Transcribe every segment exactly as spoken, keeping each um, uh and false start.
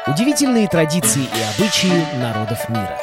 Удивительные традиции и обычаи народов мира.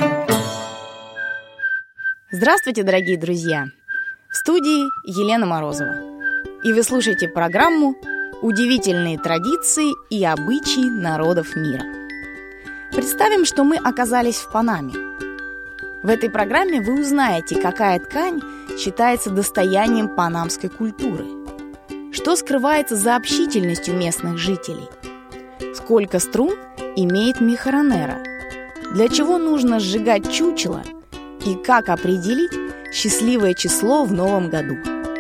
Здравствуйте, дорогие друзья! В студии Елена Морозова. И вы слушаете программу «Удивительные традиции и обычаи народов мира». Представим, что мы оказались в Панаме. В этой программе вы узнаете, какая ткань считается достоянием панамской культуры, что скрывается за общительностью местных жителей, сколько струн имеет михаронера, для чего нужно сжигать чучело и как определить счастливое число в новом году.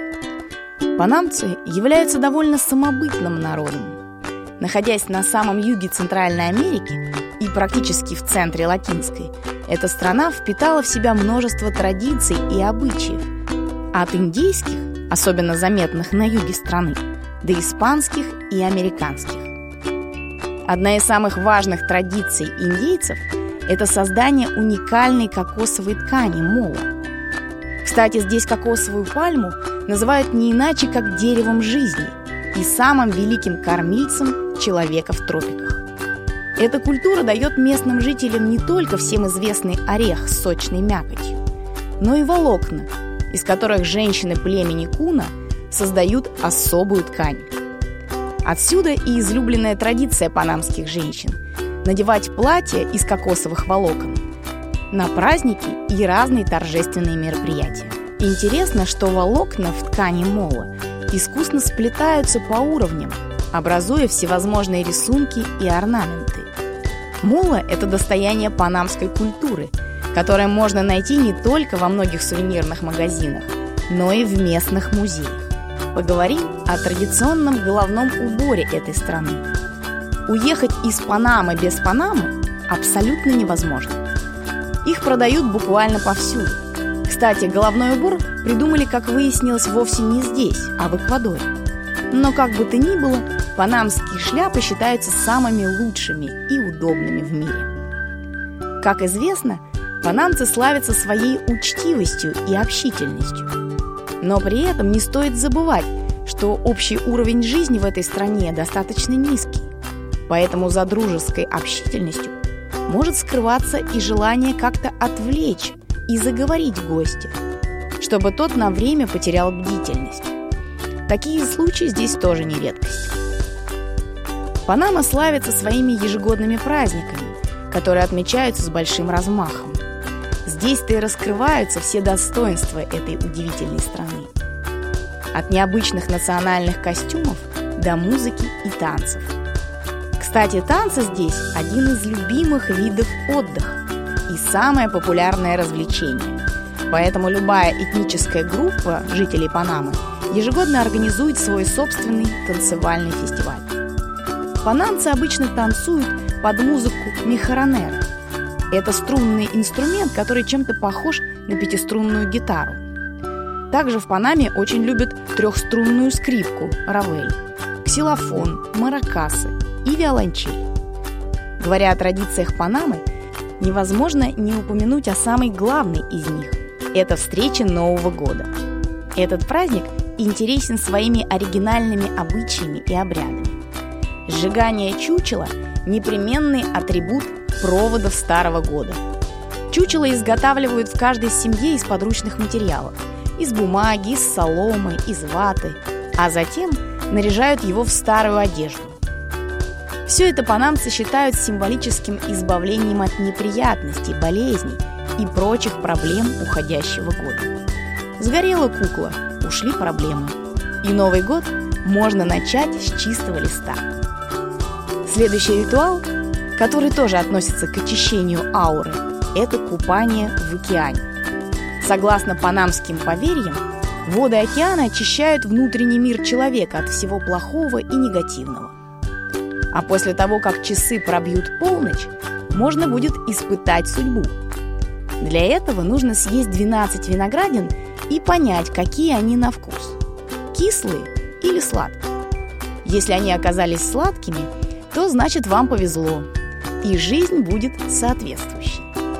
Панамцы являются довольно самобытным народом. Находясь на самом юге Центральной Америки и практически в центре Латинской, эта страна впитала в себя множество традиций и обычаев, от индейских, особенно заметных на юге страны, до испанских и американских. Одна из самых важных традиций индейцев – это создание уникальной кокосовой ткани мола. Кстати, здесь кокосовую пальму называют не иначе, как деревом жизни и самым великим кормильцем человека в тропиках. Эта культура дает местным жителям не только всем известный орех с сочной мякотью, но и волокна, из которых женщины племени Куна создают особую ткань. Отсюда и излюбленная традиция панамских женщин – надевать платья из кокосовых волокон на праздники и разные торжественные мероприятия. Интересно, что волокна в ткани мола искусно сплетаются по уровням, образуя всевозможные рисунки и орнаменты. Мола – это достояние панамской культуры, которое можно найти не только во многих сувенирных магазинах, но и в местных музеях. Поговорим о традиционном головном уборе этой страны. Уехать из Панамы без Панамы абсолютно невозможно. Их продают буквально повсюду. Кстати, головной убор придумали, как выяснилось, вовсе не здесь, а в Эквадоре. Но как бы то ни было, панамские шляпы считаются самыми лучшими и удобными в мире. Как известно, панамцы славятся своей учтивостью и общительностью. Но при этом не стоит забывать, что общий уровень жизни в этой стране достаточно низкий. Поэтому за дружеской общительностью может скрываться и желание как-то отвлечь и заговорить гостя, чтобы тот на время потерял бдительность. Такие случаи здесь тоже не редкость. Панама славится своими ежегодными праздниками, которые отмечаются с большим размахом. Здесь-то и раскрываются все достоинства этой удивительной страны. От необычных национальных костюмов до музыки и танцев. Кстати, танцы здесь один из любимых видов отдыха и самое популярное развлечение. Поэтому любая этническая группа жителей Панамы ежегодно организует свой собственный танцевальный фестиваль. Панамцы обычно танцуют под музыку михаронера. Это струнный инструмент, который чем-то похож на пятиструнную гитару. Также в Панаме очень любят трехструнную скрипку равель, ксилофон, маракасы и виолончель. Говоря о традициях Панамы, невозможно не упомянуть о самой главной из них – это встреча Нового года. Этот праздник интересен своими оригинальными обычаями и обрядами. Сжигание чучела – непременный атрибут проводов Старого года. Чучело изготавливают в каждой семье из подручных материалов – из бумаги, из соломы, из ваты, а затем наряжают его в старую одежду. Все это панамцы считают символическим избавлением от неприятностей, болезней и прочих проблем уходящего года. Сгорела кукла, ушли проблемы. И Новый год можно начать с чистого листа. Следующий ритуал, который тоже относится к очищению ауры, это купание в океане. Согласно панамским поверьям, воды океана очищают внутренний мир человека от всего плохого и негативного. А после того, как часы пробьют полночь, можно будет испытать судьбу. Для этого нужно съесть двенадцать виноградин и понять, какие они на вкус – кислые или сладкие. Если они оказались сладкими, то значит вам повезло, и жизнь будет соответствующей.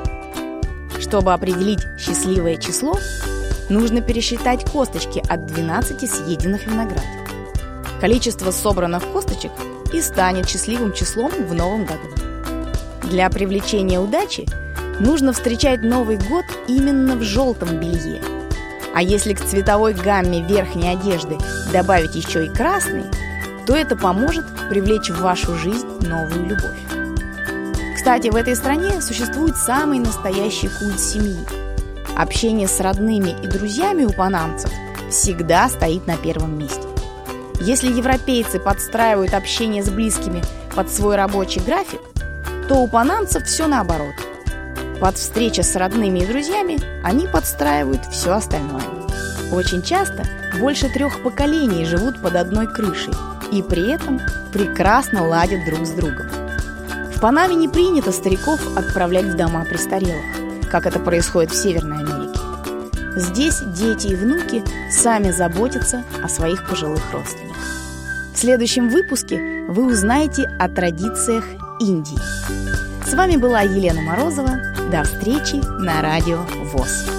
Чтобы определить счастливое число, нужно пересчитать косточки от двенадцати съеденных виноградин. Количество собранных косточек и станет счастливым числом в новом году. Для привлечения удачи нужно встречать Новый год именно в желтом белье. А если к цветовой гамме верхней одежды добавить еще и красный, то это поможет привлечь в вашу жизнь новую любовь. Кстати, в этой стране существует самый настоящий культ семьи. Общение с родными и друзьями у панамцев всегда стоит на первом месте. Если европейцы подстраивают общение с близкими под свой рабочий график, то у панамцев все наоборот. Под встречу с родными и друзьями они подстраивают все остальное. Очень часто больше трех поколений живут под одной крышей и при этом прекрасно ладят друг с другом. В Панаме не принято стариков отправлять в дома престарелых, как это происходит в Северной Америке. Здесь дети и внуки сами заботятся о своих пожилых родственниках. В следующем выпуске вы узнаете о традициях Индии. С вами была Елена Морозова. До встречи на радио ВОС.